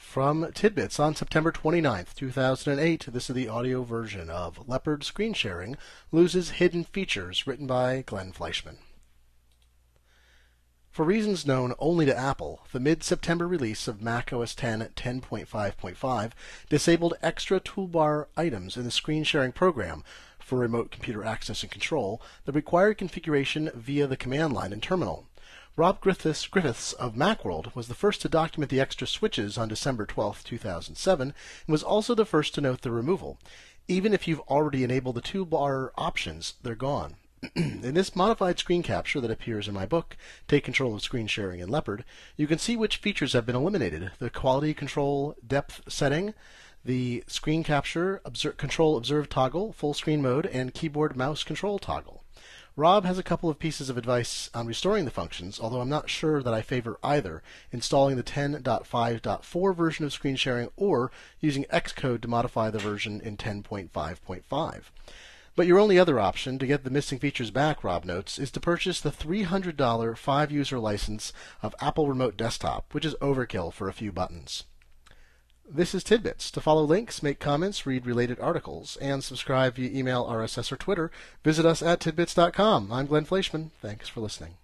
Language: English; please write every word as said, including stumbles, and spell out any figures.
from Tidbits on September twenty-ninth, two thousand eight. This is the audio version of Leopard Screen Sharing Loses Hidden Features, written by Glenn Fleischman. For reasons known only to Apple, the mid-September release of macOS ten ten point five point five disabled extra toolbar items in the screen sharing program for remote computer access and control that required configuration via the command line and terminal. Rob Griffiths, Griffiths of Macworld was the first to document the extra switches on December twelfth, two thousand seven, and was also the first to note the removal. Even if you've already enabled the toolbar options, they're gone. In this modified screen capture that appears in my book, Take Control of Screen Sharing in Leopard, you can see which features have been eliminated: the quality control depth setting, the screen capture observe, control observe toggle, full screen mode, and keyboard mouse control toggle. Rob has a couple of pieces of advice on restoring the functions, although I'm not sure that I favor either installing the ten point five point four version of screen sharing or using Xcode to modify the version in ten point five point five. But your only other option to get the missing features back, Rob notes, is to purchase the three hundred dollars five-user license of Apple Remote Desktop, which is overkill for a few buttons. This is Tidbits. To follow links, make comments, read related articles, and subscribe via email, R S S, or Twitter, visit us at tidbits dot com. I'm Glenn Fleischman. Thanks for listening.